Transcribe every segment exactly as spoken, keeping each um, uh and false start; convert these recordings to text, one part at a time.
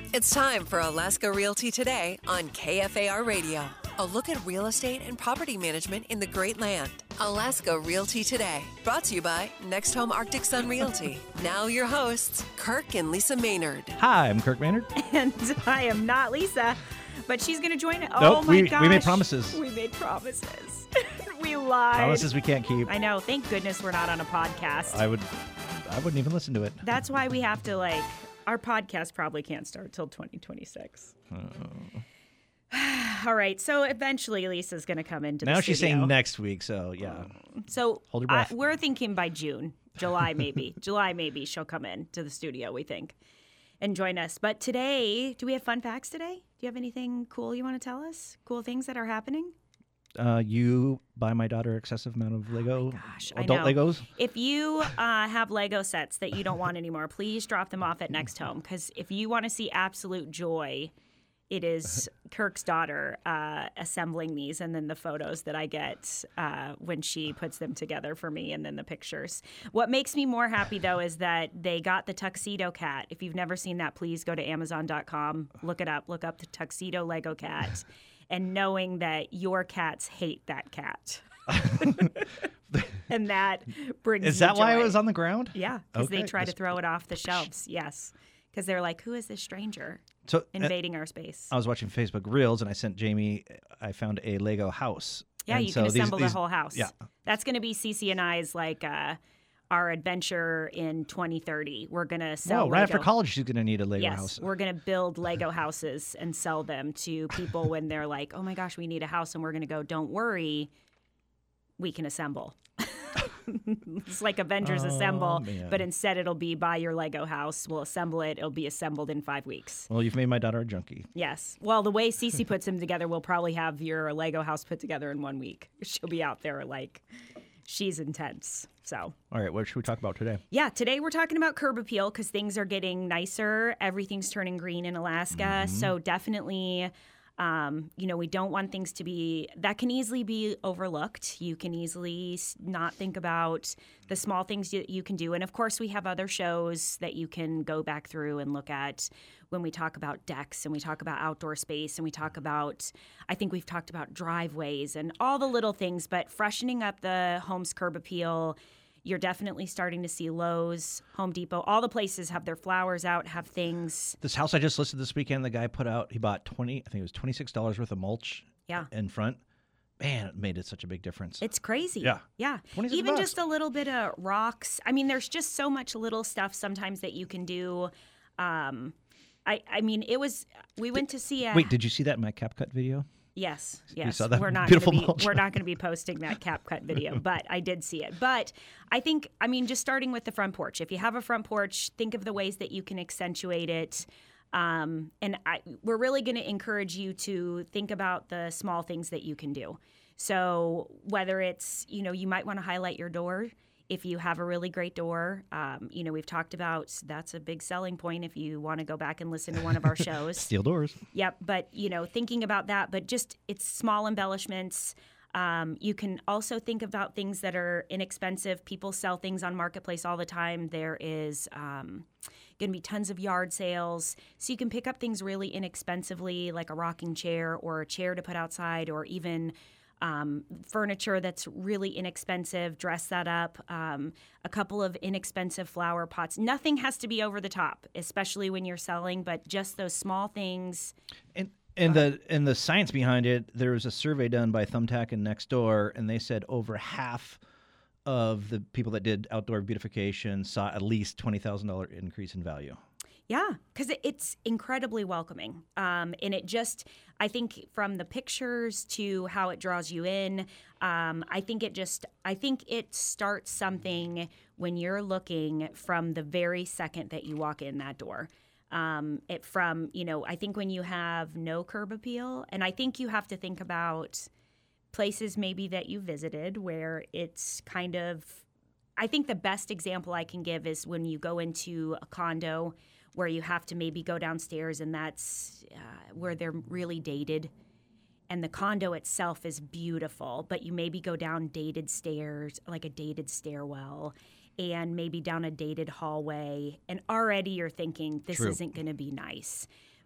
It's time for Alaska Realty Today on K F A R Radio. A look at real estate and property management in the Great Land. Alaska Realty Today, brought to you by Next Home Arctic Sun Realty. Now your hosts, Kirk and Lisa Maynard. Hi, I'm Kirk Maynard. And I am not Lisa, but she's going to join it. Oh, nope, my we, gosh. we made promises. We made promises. We lied. Promises we can't keep. I know. Thank goodness we're not on a podcast. I would, I wouldn't even listen to it. That's why we have to, like, our podcast probably can't start till twenty twenty-six. Oh. All right. So eventually Lisa's going to come into now the she's studio. saying next week, so yeah. So hold your breath. I, we're thinking by June, July maybe. July maybe she'll come in to the studio, we think, and join us. But today, do we have fun facts today? Do you have anything cool you want to tell us? Cool things that are happening? Uh, you buy my daughter excessive amount of Lego, oh gosh, adult I know. Legos. If you uh, have Lego sets that you don't want anymore, please drop them off at Next Home. Because if you want to see absolute joy, it is Kirk's daughter uh, assembling these, and then the photos that I get uh, when she puts them together for me, and then the pictures. What makes me more happy, though, is that they got the Tuxedo Cat. If you've never seen that, please go to amazon dot com, look it up, look up the Tuxedo Lego Cat, and knowing that your cats hate that cat. And that brings Is that me why joy. it was on the ground? Yeah, because Okay. they try to That's- throw it off the shelves. Yes, because they're like, who is this stranger So uh, invading our space? I was watching Facebook Reels, and I sent Jamie. I found a Lego house. Yeah, and you so can these- assemble these- the whole house. Yeah. That's going to be Cece and I's, like, uh, our adventure in twenty thirty. We're going to sell Well, right Lego. after college, she's going to need a Lego Yes, house. we're going to build Lego houses and sell them to people when they're like, oh, my gosh, we need a house. And we're going to go, don't worry, we can assemble. It's like Avengers Oh, Assemble, man. but instead it'll be buy your Lego house. We'll assemble it. It'll be assembled in five weeks. Well, you've made my daughter a junkie. Yes. Well, the way Cece puts them together, we'll probably have your Lego house put together in one week. She'll be out there like she's intense. So, All right, what should we talk about today? yeah, today we're talking about curb appeal because things are getting nicer. Everything's turning green in Alaska. Mm-hmm. So definitely, um, you know, we don't want things to be, that can easily be overlooked. You can easily s- not think about the small things you, you can do. And of course, we have other shows that you can go back through and look at when we talk about decks and we talk about outdoor space and we talk about, I think we've talked about driveways and all the little things, but freshening up the home's curb appeal. You're definitely starting to see Lowe's, Home Depot, all the places have their flowers out, have things. This house I just listed this weekend, the guy put out, he bought twenty, I think it was twenty-six dollars worth of mulch Yeah. in front. Man, it made it such a big difference. It's crazy. Yeah. Yeah. twenty-six Even bucks. just a little bit of rocks. I mean, there's just so much little stuff sometimes that you can do. Um, I, I mean, it was, we went to see a. Wait, did you see that in my CapCut video? Yes, yes. saw that we're not beautiful gonna be mulch? we're not going to be posting that cap cut video, but I did see it. But I think, I mean, just starting with the front porch. If you have a front porch, think of the ways that you can accentuate it. Um, and I, we're really going to encourage you to think about the small things that you can do. So whether it's, you know, you might want to highlight your door. If you have a really great door, um, you know, we've talked about that's a big selling point if you want to go back and listen to one of our shows. Steel doors. Yep, but, you know, thinking about that, but just it's small embellishments. Um, you can also think about things that are inexpensive. People sell things on Marketplace all the time. There is um, going to be tons of yard sales. So you can pick up things really inexpensively, like a rocking chair or a chair to put outside, or even Um, furniture that's really inexpensive, dress that up, um, a couple of inexpensive flower pots. Nothing has to be over the top, especially when you're selling, but just those small things. And and the and the science behind it, there was a survey done by Thumbtack and Nextdoor, and they said over half of the people that did outdoor beautification saw at least twenty thousand dollars increase in value. Yeah, because it's incredibly welcoming. Um, and it just, I think from the pictures to how it draws you in, um, I think it just, I think it starts something when you're looking from the very second that you walk in that door. Um, it from, you know, I think when you have no curb appeal, and I think you have to think about places maybe that you visited where it's kind of, I think the best example I can give is when you go into a condo where you have to maybe go downstairs and that's uh, where they're really dated. And the condo itself is beautiful, but you maybe go down dated stairs, like a dated stairwell, and maybe down a dated hallway. And already you're thinking, this True. isn't going to be nice.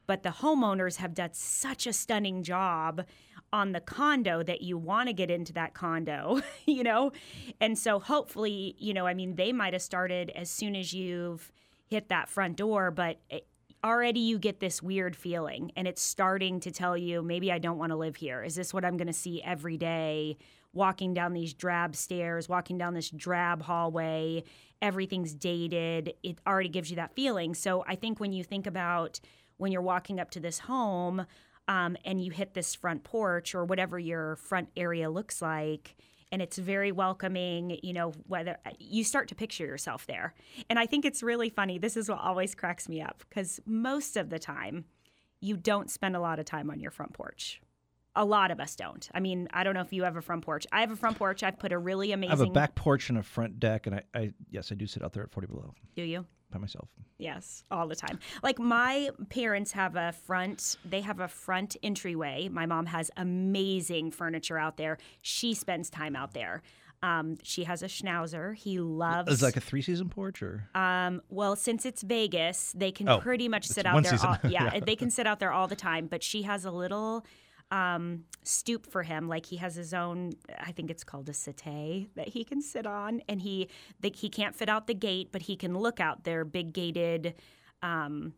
but the homeowners have done such a stunning job on the condo that you want to get into that condo, you know? And so hopefully, you know, I mean, they might have started as soon as you've hit that front door, but it, already you get this weird feeling, and it's starting to tell you, maybe I don't want to live here. Is this what I'm going to see every day? Walking down these drab stairs, walking down this drab hallway, everything's dated. It already gives you that feeling. So I think when you think about when you're walking up to this home, Um, and you hit this front porch or whatever your front area looks like, and it's very welcoming, you know, whether you start to picture yourself there. And I think it's really funny. This is what always cracks me up, because most of the time you don't spend a lot of time on your front porch. A lot of us don't. I mean, I don't know if you have a front porch. I have a front porch. I've put a really amazing... I have a back porch and a front deck, and I, I yes, I do sit out there at forty below. Do you? By myself. Yes, all the time. Like my parents have a front, they have a front entryway. My mom has amazing furniture out there. She spends time out there. Um, she has a schnauzer. He loves... Is it like a three-season porch or? Um, well, since it's Vegas, they can Oh, pretty much it's sit out one there. season. All, yeah, Yeah. they can sit out there all the time. But she has a little um, stoop for him. Like he has his own, I think it's called a settee that he can sit on. And he the, he can't fit out the gate, but he can look out their big gated um,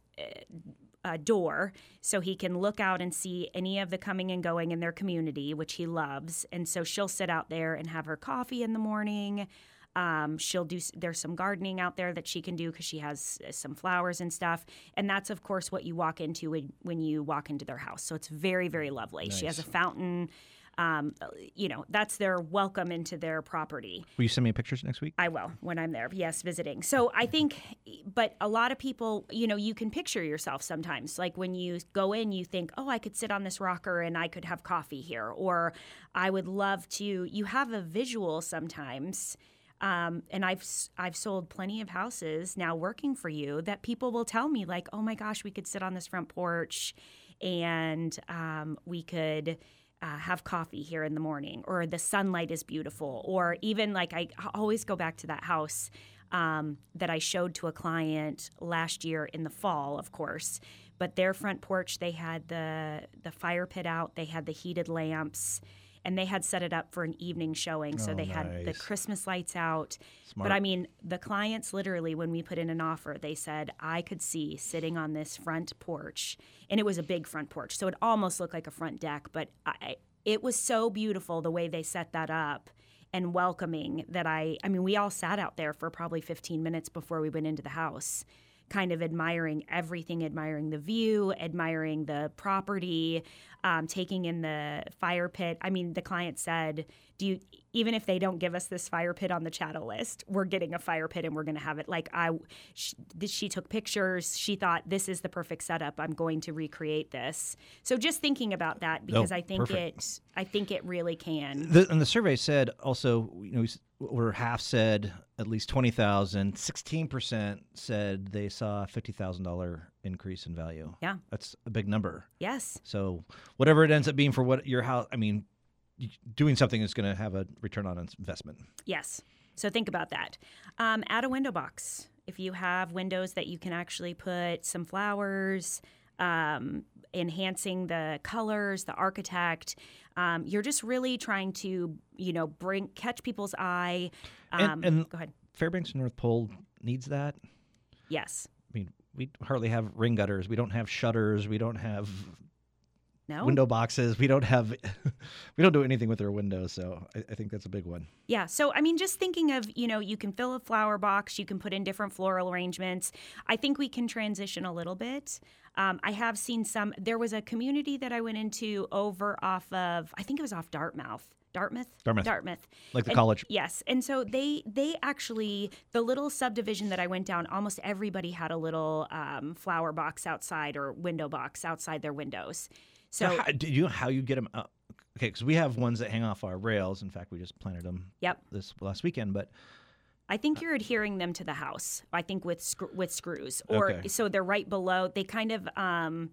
uh, door. So he can look out and see any of the coming and going in their community, which he loves. And so she'll sit out there and have her coffee in the morning. Um, she'll do, there's some gardening out there that she can do because she has some flowers and stuff. And that's, of course, what you walk into when, when you walk into their house. So it's very, very lovely. Nice. She has a fountain. Um, you know, that's their welcome into their property. Will you send me pictures next week? I will when I'm there. Yes, visiting. So I think, but a lot of people, you know, you can picture yourself sometimes. Like when you go in, you think, oh, I could sit on this rocker and I could have coffee here. Or I would love to, you have a visual sometimes. Um, and I've I've sold plenty of houses now working for you that people will tell me like, oh my gosh, we could sit on this front porch and um, we could uh, have coffee here in the morning, or the sunlight is beautiful, or even like I always go back to that house um, that I showed to a client last year in the fall, of course. But their front porch, they had the the fire pit out, they had the heated lamps. And they had set it up for an evening showing, so Oh, they had the nice. Christmas lights out. Smart. But I mean, the clients literally, when we put in an offer, they said, I could see sitting on this front porch, and it was a big front porch, so it almost looked like a front deck. But I, it was so beautiful the way they set that up and welcoming that I, I mean, we all sat out there for probably fifteen minutes before we went into the house, kind of admiring everything, admiring the view, admiring the property, um, taking in the fire pit. I mean, the client said, "Do you, even if they don't give us this fire pit on the chattel list, we're getting a fire pit and we're going to have it." Like I, she, she took pictures. She thought, this is the perfect setup. I'm going to recreate this. So just thinking about that, because Oh, I think perfect. it, I think it really can. The, and the survey said also, you know, where half said at least twenty thousand, sixteen percent said they saw a fifty thousand dollars increase in value. Yeah. That's a big number. Yes. So whatever it ends up being for what your house, I mean, y- doing something is going to have a return on investment. Yes. So think about that. Um, add a window box. If you have windows that you can actually put some flowers, um, enhancing the colors, the architect, um, you're just really trying to, you know, bring catch people's eye. Um, And- and- go ahead. Fairbanks North Pole needs that. Yes. I mean, we hardly have ring gutters. We don't have shutters. We don't have No. window boxes. We don't have, we don't do anything with our windows. So I, I think that's a big one. Yeah. So, I mean, just thinking of, you know, you can fill a flower box, you can put in different floral arrangements. I think we can transition a little bit. Um, I have seen some, there was a community that I went into over off of, I think it was off Dartmouth. Dartmouth? Dartmouth. Dartmouth. Like the And- college. Yes. And so they they actually, the little subdivision that I went down, almost everybody had a little um, flower box outside or window box outside their windows. So, So how, do you know how you get them up? Okay, because we have ones that hang off our rails. In fact, we just planted them yep. this last weekend. But I think you're adhering them to the house. I think with screw, with screws, or Okay. so they're right below. They kind of. Um,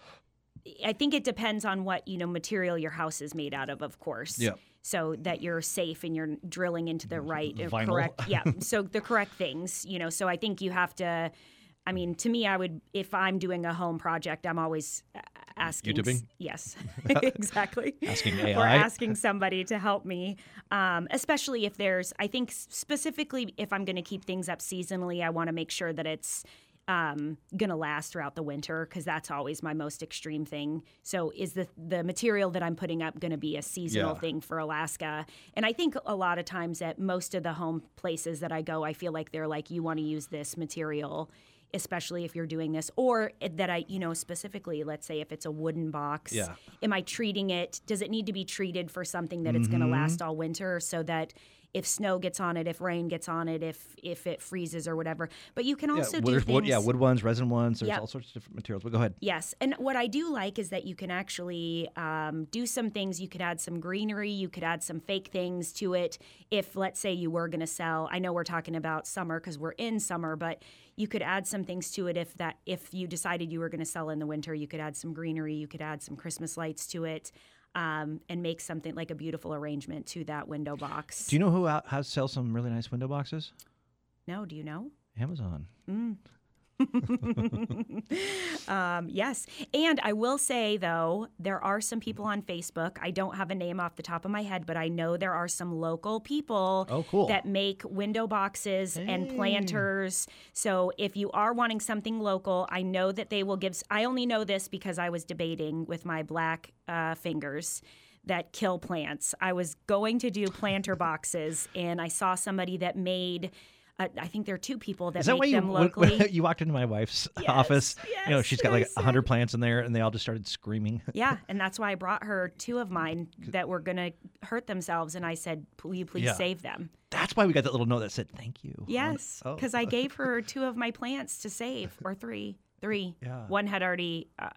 I think it depends on what you know material your house is made out of, of course. Yeah. So that you're safe and you're drilling into the right, uh, Vinyl. correct. Yeah. So the correct things, you know. So I think you have to. I mean, to me, I would, if I'm doing a home project, I'm always uh, asking. YouTubing? Yes, exactly. Asking A I? Or asking somebody to help me, um, especially if there's, I think specifically if I'm going to keep things up seasonally, I want to make sure that it's um, going to last throughout the winter, because that's always my most extreme thing. So is the the material that I'm putting up going to be a seasonal Yeah. thing for Alaska? And I think a lot of times at most of the home places that I go, I feel like they're like, you want to use this material, especially if you're doing this, or that I, you know, specifically, let's say if it's a wooden box, Yeah. am I treating it? Does it need to be treated for something that it's going to last all winter, so that if snow gets on it, if rain gets on it, if if it freezes or whatever? But you can also yeah, do wood, things. wood, yeah, wood ones, resin ones. There's Yep. all sorts of different materials. But go ahead. Yes, and what I do like is that you can actually um, do some things. You could add some greenery. You could add some fake things to it. If, let's say, you were going to sell, I know we're talking about summer because we're in summer, but you could add some things to it. If that, if you decided you were going to sell in the winter, you could add some greenery. You could add some Christmas lights to it, um, and make something like a beautiful arrangement to that window box. Do you know who out- has sells some really nice window boxes? No, do you know? Amazon. um, yes. And I will say, though, there are some people on Facebook. I don't have a name off the top of my head, but I know there are some local people Oh, cool. that make window boxes and planters. So if you are wanting something local, I know that they will give. I only know this because I was debating with my black uh, fingers that kill plants. I was going to do planter boxes, and I saw somebody that made. Uh, I think there are two people that Is that make why you, them when- locally. when you walked into my wife's Yes, office? You know, yes, she's got I like a hundred said- plants in there, and they all just started screaming. Yeah, and that's why I brought her two of mine that were going to hurt themselves, and I said, "Will you please Yeah. save them?" That's why we got that little note that said "Thank you." Yes, Oh. because I gave her two of my plants to save, or three, three. Yeah. One had already. Uh,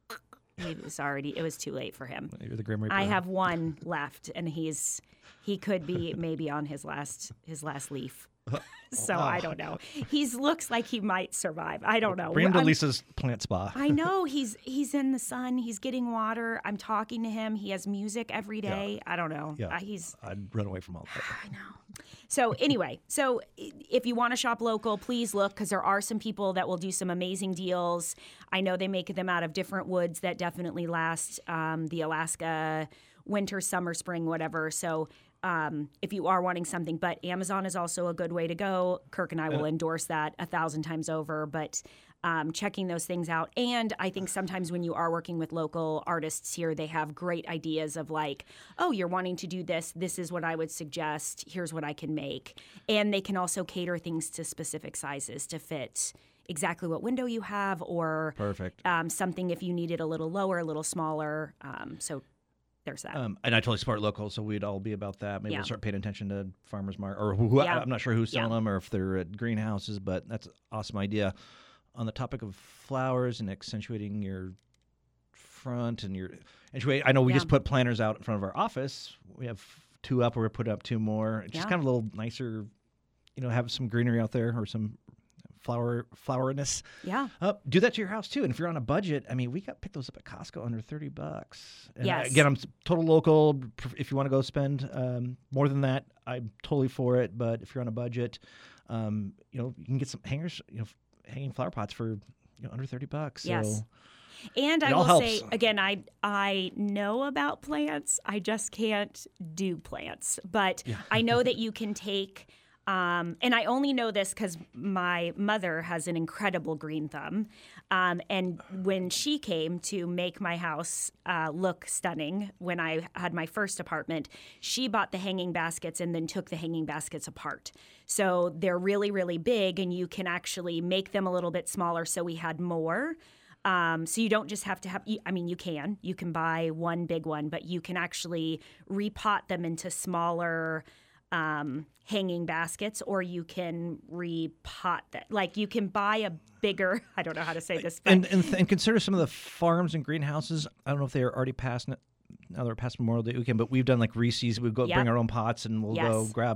it was already. It was too late for him. You're the Grim Reaper. I have one left, and he's he could be maybe on his last his last leaf. So I don't know. He looks like he might survive. I don't know. Bring him to I'm- Lisa's plant spa. I know he's he's in the sun. He's getting water. I'm talking to him. He has music every day. I don't know. Yeah, Uh, he's I'd run away from all that. I know. So anyway, so i- if you want to shop local, please look, because there are some people that will do some amazing deals. I know they make them out of different woods that definitely last um, the Alaska winter, summer, spring, whatever. So um, if you are wanting something, but Amazon is also a good way to go. Kirk and I will endorse that a thousand times over, but um, checking those things out. And I think sometimes when you are working with local artists here, they have great ideas of like, oh, you're wanting to do this. This is what I would suggest. Here's what I can make. And they can also cater things to specific sizes to fit exactly what window you have, or Perfect. um, something if you need it a little lower, a little smaller. Um, so there's that. Um, and I totally support local, so we'd all be about that. Maybe Yeah. we'll start paying attention to farmers market, or who, Yeah. I'm not sure who's selling Yeah. them, or if they're at greenhouses. But that's an awesome idea. On the topic of flowers and accentuating your front and your accentuate, I know we Yeah. just put planters out in front of our office. We have two up, or we put up two more. It's just Yeah. kind of a little nicer, you know, have some greenery out there or some flower floweriness. yeah. Uh, do that to your house too. And if you're on a budget, I mean, we got picked those up at Costco under thirty bucks. And I- Yes. again, I'm s- total local. If you want to go spend um, more than that, I'm totally for it. But if you're on a budget, um, you know, you can get some hangers, you know, f- hanging flower pots for you know under thirty bucks. So Yes. And I It all will helps. say again, I I know about plants. I just can't do plants. But I know that you can take. Um, and I only know this because my mother has an incredible green thumb. Um, and when she came to make my house uh, look stunning when I had my first apartment, she bought the hanging baskets and then took the hanging baskets apart. So they're really, really big, and you can actually make them a little bit smaller. So we had more. Um, so you don't just have to have, I mean, you can. You can buy one big one, but you can actually repot them into smaller um, hanging baskets, or you can repot that. Like you can buy a bigger, I don't know how to say this, but and, and and consider some of the farms and greenhouses. I don't know if they are already past now they're past Memorial Day weekend, but we've done like Reese's. We go Yep. bring our own pots, and we'll go Yes. grab and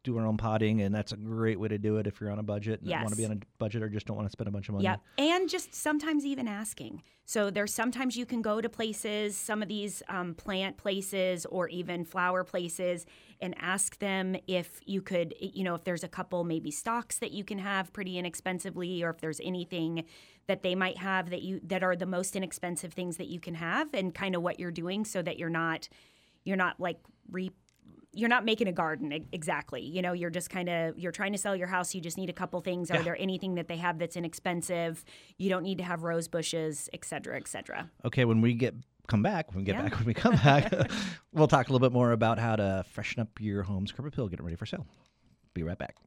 do our own potting, and that's a great way to do it if you're on a budget and Yes. want to be on a budget or just don't want to spend a bunch of money. Yeah, and just sometimes even asking. So there's sometimes you can go to places, some of these um, plant places or even flower places, and ask them if you could, you know, if there's a couple maybe stocks that you can have pretty inexpensively, or if there's anything that they might have that you that are the most inexpensive things that you can have, and kind of what you're doing so that you're not you're not like re. You're not making a garden e- exactly. You know, you're just kind of, you're trying to sell your house. You just need a couple things. Are Yeah. there anything that they have that's inexpensive? You don't need to have rose bushes, et cetera, et cetera. Okay, when we get come back, when we get Yeah. back, when we come back, we'll talk a little bit more about how to freshen up your home's curb appeal, get it ready for sale. Be right back.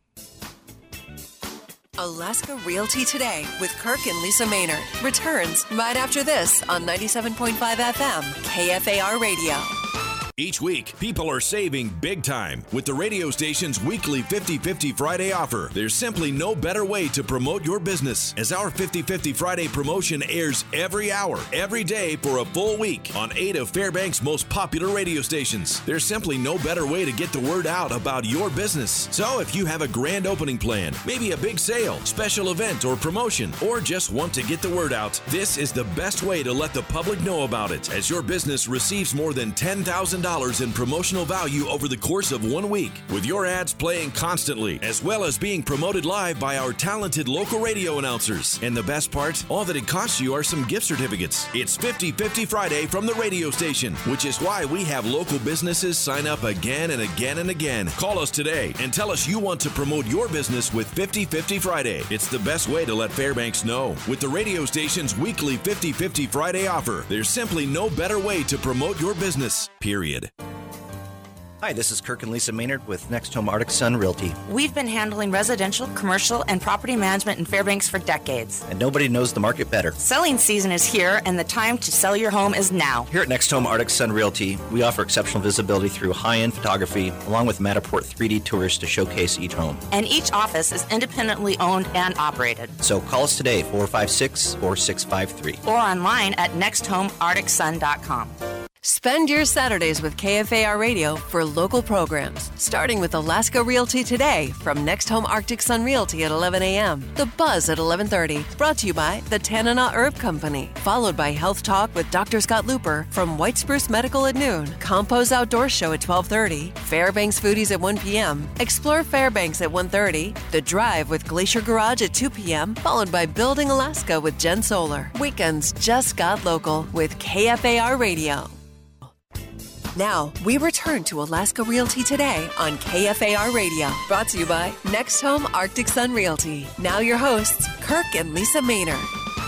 Alaska Realty Today with Kirk and Lisa Maynard returns right after this on ninety-seven point five F M, K F A R Radio. Each week, people are saving big time with the radio station's weekly fifty fifty Friday offer. There's simply no better way to promote your business, as our fifty fifty Friday promotion airs every hour, every day for a full week on eight of Fairbanks' most popular radio stations. There's simply no better way to get the word out about your business. So if you have a grand opening plan, maybe a big sale, special event, or promotion, or just want to get the word out, this is the best way to let the public know about it, as your business receives more than ten thousand dollars in promotional value over the course of one week, with your ads playing constantly, as well as being promoted live by our talented local radio announcers. And the best part, all that it costs you are some gift certificates. It's fifty fifty Friday from the radio station, which is why we have local businesses sign up again and again and again. Call us today and tell us you want to promote your business with fifty fifty Friday. It's the best way to let Fairbanks know. With the radio station's weekly fifty fifty Friday offer, there's simply no better way to promote your business, period. Hi, this is Kirk and Lisa Maynard with Next Home Arctic Sun Realty. We've been handling residential, commercial, and property management in Fairbanks for decades. And nobody knows the market better. Selling season is here, and the time to sell your home is now. Here at Next Home Arctic Sun Realty, we offer exceptional visibility through high-end photography, along with Matterport three D tours to showcase each home. And each office is independently owned and operated. So call us today, four five six, four six five three. Or online at next home arctic sun dot com. Spend your Saturdays with K F A R Radio for local programs, starting with Alaska Realty Today from Next Home Arctic Sun Realty at eleven a.m., The Buzz at eleven thirty, brought to you by the Tanana Herb Company, followed by Health Talk with Doctor Scott Looper from White Spruce Medical at noon, Compo's Outdoor Show at twelve thirty, Fairbanks Foodies at one p.m., Explore Fairbanks at one thirty, The Drive with Glacier Garage at two p.m., followed by Building Alaska with Jen Solar. Weekends just got local with K F A R Radio. Now, we return to Alaska Realty Today on K F A R Radio. Brought to you by Next Home Arctic Sun Realty. Now your hosts, Kirk and Lisa Maynard.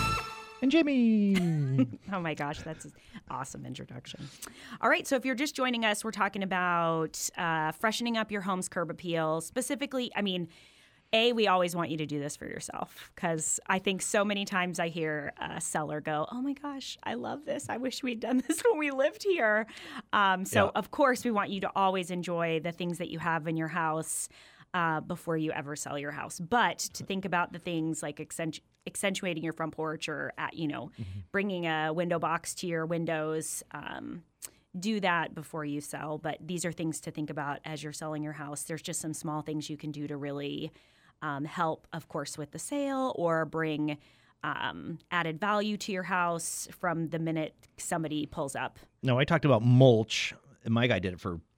And Jamie. Oh my gosh, that's an awesome introduction. All right, so if you're just joining us, we're talking about uh, freshening up your home's curb appeal. Specifically, I mean, A, we always want you to do this for yourself, because I think so many times I hear a seller go, oh my gosh, I love this. I wish we'd done this when we lived here. Um, so, Yeah. of course, we want you to always enjoy the things that you have in your house uh, before you ever sell your house. But to think about the things like accentu- accentuating your front porch, or, at, you know, mm-hmm. bringing a window box to your windows, um, do that before you sell. But these are things to think about as you're selling your house. There's just some small things you can do to really Um, help, of course, with the sale, or bring um, added value to your house from the minute somebody pulls up. No, I talked about mulch, and my guy did it for,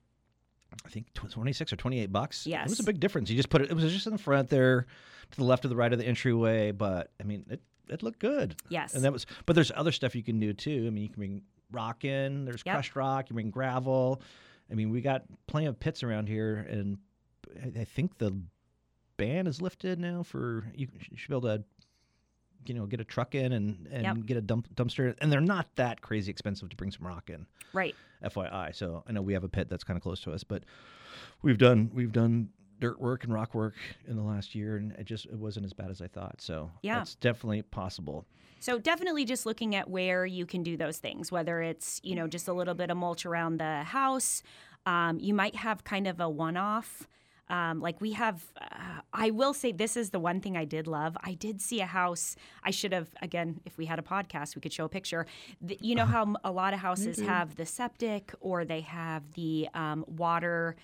I think, twenty-six or twenty-eight bucks. Yes. It was a big difference. You just put it, it was just in the front there, to the left or the right of the entryway, but, I mean, it, it looked good. Yes. And that was, but there's other stuff you can do, too. I mean, you can bring rock in, there's Yep. crushed rock, you bring gravel. I mean, we got plenty of pits around here, and I, I think the ban is lifted now for, you should be able to, you know, get a truck in and, and Yep. get a dump, dumpster. And they're not that crazy expensive to bring some rock in. Right. F Y I. So I know we have a pit that's kind of close to us, but we've done we've done dirt work and rock work in the last year, and it just it wasn't as bad as I thought. So Yeah. it's definitely possible. So definitely just looking at where you can do those things, whether it's, you know, just a little bit of mulch around the house. Um, you might have kind of a one-off. Um, like we have, uh, I will say this is the one thing I did love. I did see a house. I should have, again, if we had a podcast, we could show a picture. The, you know how a lot of houses have the septic, or they have the um, water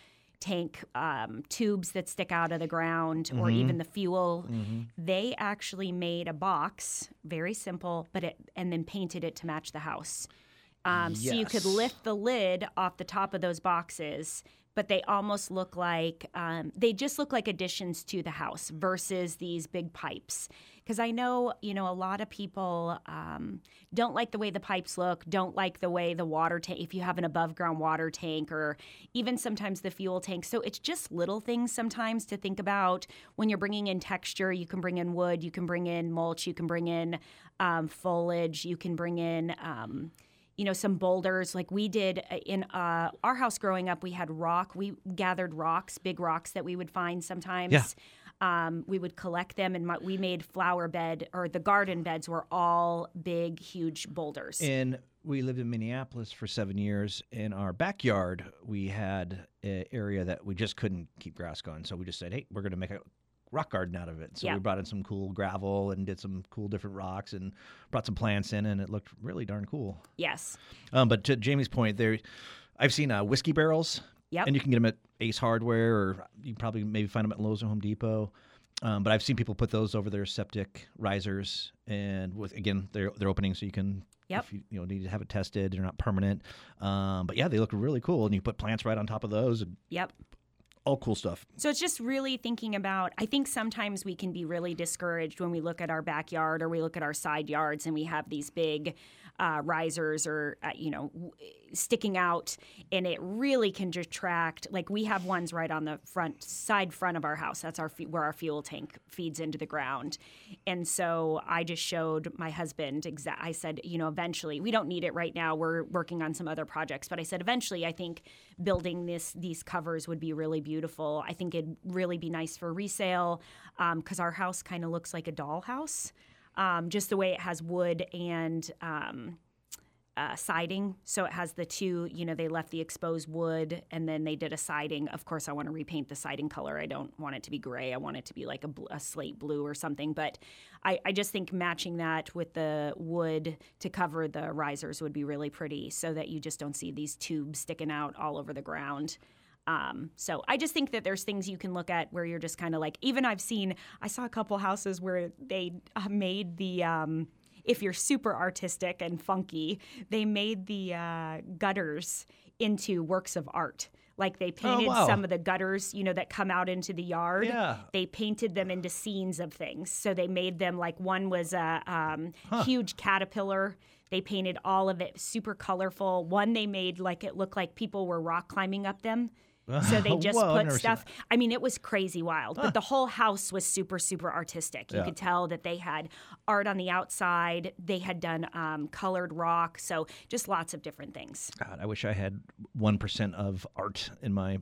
tank um, tubes that stick out of the ground, or Mhm. even the fuel. Mm-hmm. They actually made a box, very simple, but it and then painted it to match the house. Um, So you could Yes. lift the lid off the top of those boxes, but they almost look like um, they just look like additions to the house versus these big pipes. Because I know, you know, a lot of people um, don't like the way the pipes look, don't like the way the water tank, if you have an above ground water tank, or even sometimes the fuel tank. So it's just little things sometimes to think about when you're bringing in texture. You can bring in wood, you can bring in mulch, you can bring in um, foliage, you can bring in um, you know, some boulders. Like we did in uh, our house growing up, we had rock. We gathered rocks, big rocks that we would find sometimes. Yeah. Um, we would collect them, and my, we made flower bed, or the garden beds were all big, huge boulders. And we lived in Minneapolis for seven years. In our backyard, we had an area that we just couldn't keep grass going. So we just said, hey, we're going to make a rock garden out of it. So Yeah. we brought in some cool gravel and did some cool different rocks and brought some plants in, and it looked really darn cool. Yes. Um, but to Jamie's point, there, I've seen uh, whiskey barrels. Yep. And you can get them at Ace Hardware, or you can probably maybe find them at Lowe's or Home Depot. Um, but I've seen people put those over their septic risers, and with again, they're they're opening so you can, Yep. if you, you know need to have it tested. They're not permanent, um, but yeah, they look really cool. And you put plants right on top of those, and Yep. all cool stuff. So it's just really thinking about, I think sometimes we can be really discouraged when we look at our backyard or we look at our side yards and we have these big uh, risers or, uh, you know, w- sticking out, and it really can detract. Like we have ones right on the front side front of our house. That's our fu- where our fuel tank feeds into the ground. And so I just showed my husband, exa- I said, you know, eventually, we don't need it right now. We're working on some other projects. But I said, eventually, I think building this these covers would be really beautiful. I think it'd really be nice for resale because our house kind of looks like a dollhouse, um, just the way it has wood and um, uh, siding. So it has the two, you know, they left the exposed wood and then they did a siding. Of course, I want to repaint the siding color. I don't want it to be gray. I want it to be like a, bl- a slate blue or something. But I, I just think matching that with the wood to cover the risers would be really pretty so that you just don't see these tubes sticking out all over the ground. Um, so I just think that there's things you can look at where you're just kind of like, even I've seen, I saw a couple houses where they uh, made the, um, if you're super artistic and funky, they made the uh, gutters into works of art. Like they painted wow. some of the gutters, you know, that come out into the yard. Yeah. They painted them into scenes of things. So they made them like one was a um, huge caterpillar. They painted all of it super colorful. One they made like it looked like people were rock climbing up them. So they just Whoa, I've put never seen stuff. I mean, it was crazy wild. But the whole house was super, super artistic. You Yeah. could tell that they had art on the outside. They had done um, colored rock. So just lots of different things. God, I wish I had one percent of art in my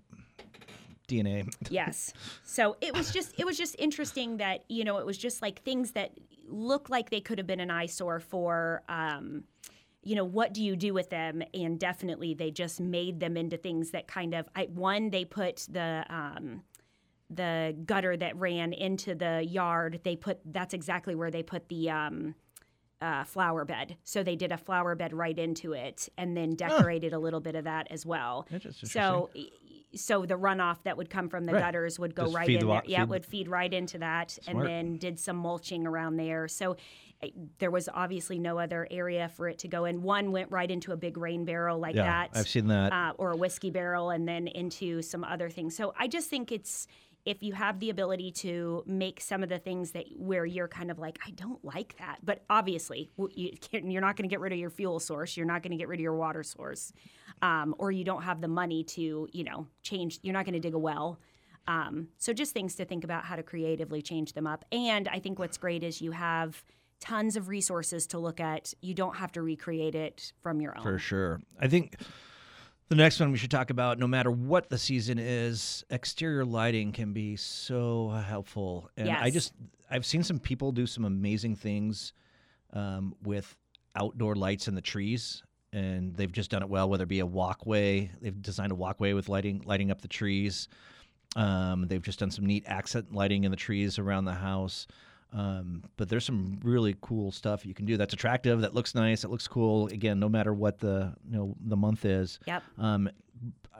D N A. Yes. So it was just it was just interesting that, you know, it was just like things that look like they could have been an eyesore for um, you know, what do you do with them? And definitely they just made them into things that kind of I, one, they put the um, the gutter that ran into the yard, they put that's exactly where they put the um, uh, flower bed. So they did a flower bed right into it and then decorated a little bit of that as well. That's So so the runoff that would come from the Right. gutters would go Just right feed in the there. wa- Yeah, feed it would feed right into that, Smart. and then did some mulching around there. So eh, there was obviously no other area for it to go in. One went right into a big rain barrel like Yeah, that. I've seen that. Uh, or a whiskey barrel, and then into some other things. So I just think it's if you have the ability to make some of the things that where you're kind of like, I don't like that. But obviously, w- you can't, you're not going to get rid of your fuel source. You're not going to get rid of your water source. Um, or you don't have the money to, you know, change. You're not going to dig a well. Um, so just things to think about how to creatively change them up. And I think what's great is you have tons of resources to look at. You don't have to recreate it from your own. For sure. I think the next one we should talk about, no matter what the season is, exterior lighting can be so helpful. And I Yes. just, I've seen some people do some amazing things um, with outdoor lights in the trees. And they've just done it well, whether it be a walkway. They've designed a walkway with lighting, lighting up the trees. Um, they've just done some neat accent lighting in the trees around the house. Um, but there's some really cool stuff you can do that's attractive, that looks nice, that looks cool. Again, no matter what the you know the month is. Yep. Um,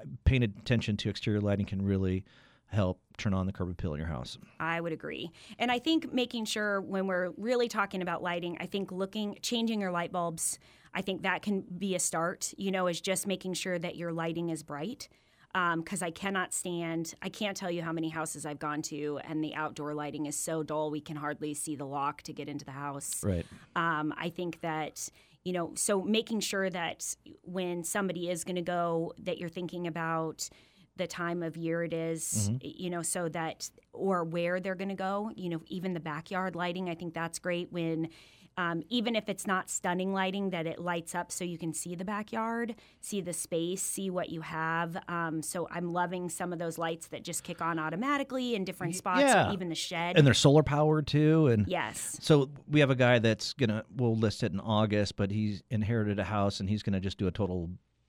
paying attention to exterior lighting can really help turn on the curb appeal in your house. I would agree. And I think making sure when we're really talking about lighting, I think looking, changing your light bulbs, I think that can be a start, you know, is just making sure that your lighting is bright. Because um, I cannot stand, I can't tell you how many houses I've gone to, and the outdoor lighting is so dull we can hardly see the lock to get into the house. Right. Um, I think that, you know, so making sure that when somebody is going to go, that you're thinking about the time of year it is, mm-hmm. you know, so that, or where they're going to go, you know, even the backyard lighting, I think that's great when, um, even if it's not stunning lighting, that it lights up so you can see the backyard, see the space, see what you have. Um, so I'm loving some of those lights that just kick on automatically in different spots, yeah. or even the shed. And they're solar powered too. And yes. So we have a guy that's going to, we'll list it in August, but he's inherited a house and he's going to just do a total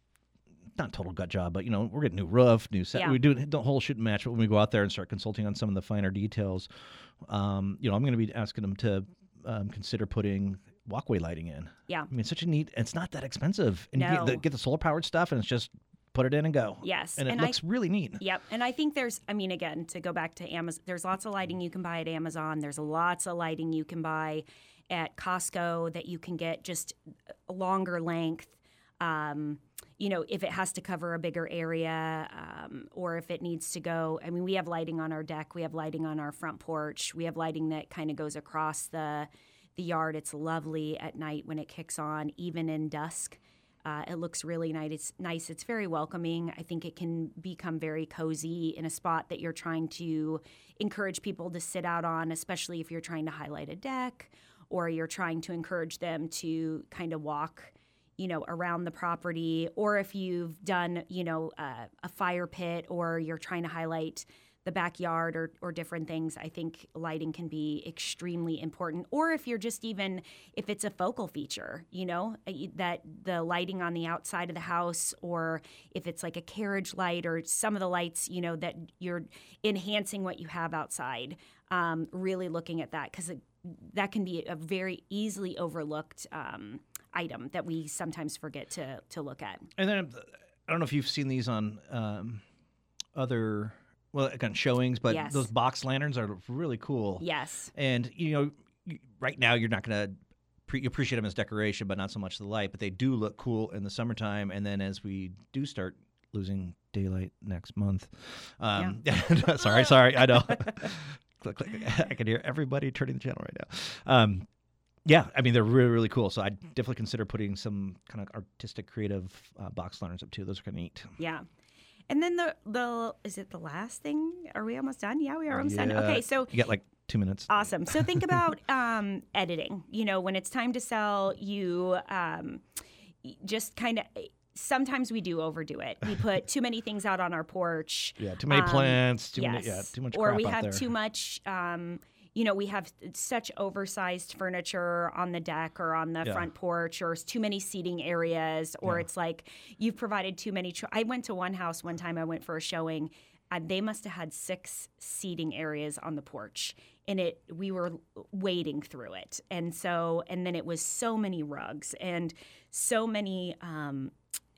not total gut job, but, you know, we're getting new roof, new set. Yeah. We do the whole shoot and match. But when we go out there and start consulting on some of the finer details, um, you know, I'm going to be asking them to um, consider putting walkway lighting in. Yeah. I mean, it's such a neat, it's not that expensive. And no. you get the, get the solar powered stuff and it's just put it in and go. Yes. And it and looks I, really neat. Yep. And I think there's, I mean, again, to go back to Amazon, there's lots of lighting you can buy at Amazon. There's lots of lighting you can buy at Costco that you can get just a longer length. Um, you know, if it has to cover a bigger area, um, or if it needs to go. I mean, we have lighting on our deck. We have lighting on our front porch. We have lighting that kind of goes across the the yard. It's lovely at night when it kicks on, even in dusk. Uh, it looks really nice. It's nice. It's very welcoming. I think it can become very cozy in a spot that you're trying to encourage people to sit out on, especially if you're trying to highlight a deck or you're trying to encourage them to kind of walk, you know, around the property, or if you've done, you know, uh, a fire pit or you're trying to highlight the backyard or, or different things, I think lighting can be extremely important. Or if you're just even, if it's a focal feature, you know, that the lighting on the outside of the house, or if it's like a carriage light or some of the lights, you know, that you're enhancing what you have outside, um, really looking at that, because that can be a very easily overlooked um, item that we sometimes forget to to look at. And then I don't know if you've seen these on um, other, well, like on showings, but Yes. those box lanterns are really cool. Yes. And, you know, you- right now you're not going to pre- you appreciate them as decoration, but not so much the light. But they do look cool in the summertime. And then as we do start losing daylight next month. Um, yeah. sorry, sorry. I know. click, click. I can hear everybody turning the channel right now. Um, Yeah, I mean, they're really, really cool. So I'd definitely consider putting some kind of artistic, creative uh, box lanterns up, too. Those are kind of neat. Yeah. And then the, the is it the last thing? Are we almost done? Yeah, we are almost Yeah. done. Okay, so You got like two minutes. awesome. So think about um, editing. You know, when it's time to sell, you um, just kind of, sometimes we do overdo it. We put too many things out on our porch. Yeah, too many Um, plants, too yes. many, yeah, too much Or crap we out have there. too much, um, you know, we have such oversized furniture on the deck or on the Yeah. front porch, or too many seating areas, or Yeah. it's like you've provided too many. Tr- I went to one house one time, I went for a showing, and they must have had six seating areas on the porch. And it, we were wading through it. And so, and then it was so many rugs and so many um,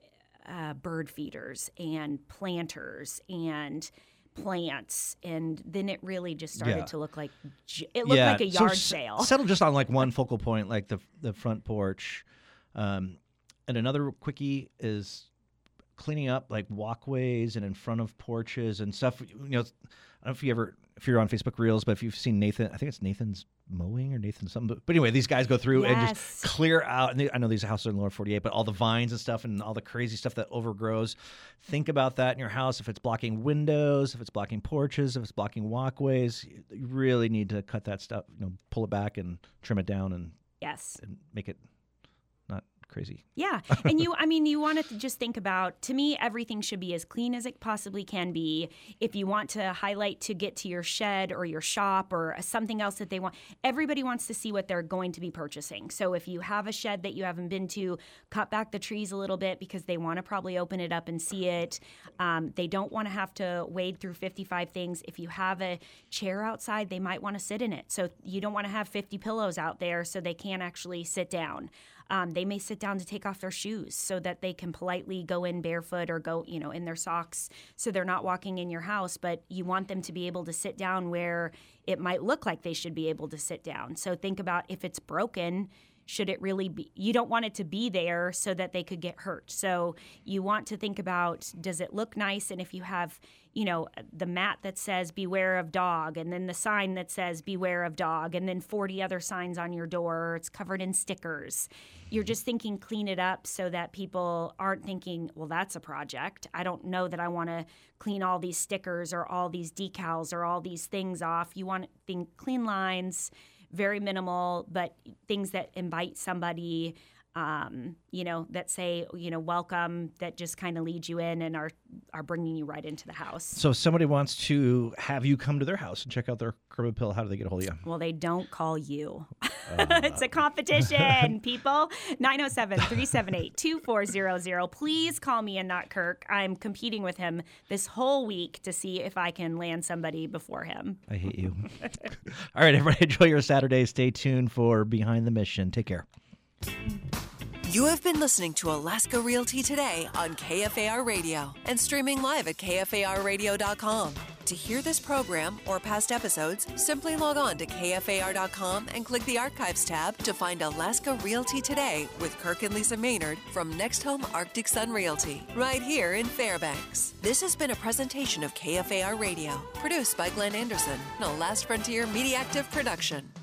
uh, bird feeders and planters and plants, and then it really just started Yeah. to look like j- it looked yeah. like a so yard s- sale. Settle just on like one focal point, like the the front porch. Um, and another quickie is cleaning up like walkways and in front of porches and stuff. You know, I don't know if you ever, if you're on Facebook Reels, but if you've seen Nathan, I think it's Nathan's Mowing or Nathan something. But, but anyway, these guys go through and Yes. just clear out. And they, I know these houses are in lower forty-eight, but all the vines and stuff and all the crazy stuff that overgrows. Think about that in your house. If it's blocking windows, if it's blocking porches, if it's blocking walkways, you really need to cut that stuff. You know, pull it back and trim it down and, Yes. and make it not crazy. Yeah. And you, I mean, you want to just think about, to me, everything should be as clean as it possibly can be. If you want to highlight to get to your shed or your shop or something else that they want, everybody wants to see what they're going to be purchasing. So if you have a shed that you haven't been to, cut back the trees a little bit because they want to probably open it up and see it. Um, they don't want to have to wade through fifty-five things. If you have a chair outside, they might want to sit in it. So you don't want to have fifty pillows out there so they can't actually sit down. Um, they may sit down down to take off their shoes so that they can politely go in barefoot or go, you know, in their socks so they're not walking in your house. But you want them to be able to sit down where it might look like they should be able to sit down. So think about if it's broken, should it really be? You don't want it to be there so that they could get hurt. So you want to think about, does it look nice? And if you have, you know, the mat that says beware of dog, and then the sign that says beware of dog, and then forty other signs on your door, or it's covered in stickers. You're just thinking clean it up so that people aren't thinking, well, that's a project. I don't know that I want to clean all these stickers or all these decals or all these things off. You want to think clean lines, very minimal, but things that invite somebody, um, you know, that say, you know, welcome, that just kind of lead you in and are are bringing you right into the house. So if somebody wants to have you come to their house and check out their curb appeal, how do they get a hold of you? Well, they don't call you. Uh. It's a competition, people. nine oh seven, three seven eight, two four zero zero. Please call me and not Kirk. I'm competing with him this whole week to see if I can land somebody before him. I hate you. All right, everybody, enjoy your Saturday. Stay tuned for Behind the Mission. Take care. You have been listening to Alaska Realty Today on K F A R Radio and streaming live at K F A R radio dot com. To hear this program or past episodes, simply log on to K F A R dot com and click the Archives tab to find Alaska Realty Today with Kirk and Lisa Maynard from Next Home Arctic Sun Realty, right here in Fairbanks. This has been a presentation of K F A R Radio, produced by Glenn Anderson, a Last Frontier Mediactive production.